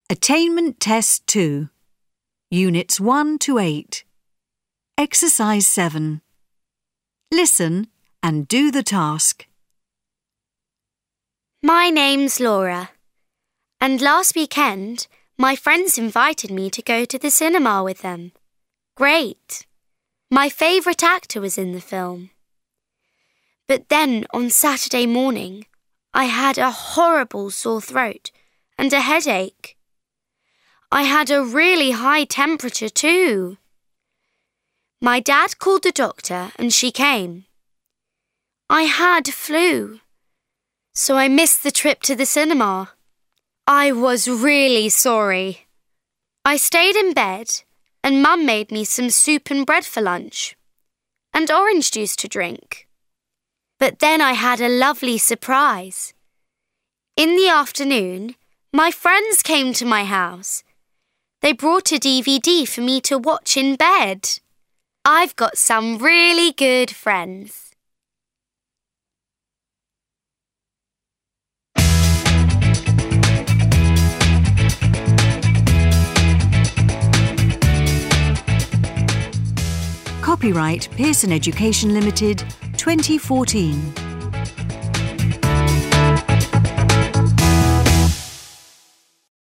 Attainment Test 2, Units 1 to 8. Exercise 7. Listen and do the task. My name's Laura, and last weekend my friends invited me to go to the cinema with them. Great! My favourite actor was in the film. But then on Saturday morning, I had a horrible sore throat and a headache. I had a really high temperature too. My dad called the doctor and she came. I had flu, so I missed the trip to the cinema. I was really sorry. I stayed in bed and Mum made me some soup and bread for lunch and orange juice to drink. But then I had a lovely surprise. In the afternoon, my friends came to my house. They brought a DVD for me to watch in bed. I've got some really good friends. Copyright Pearson Education Limited, 2014.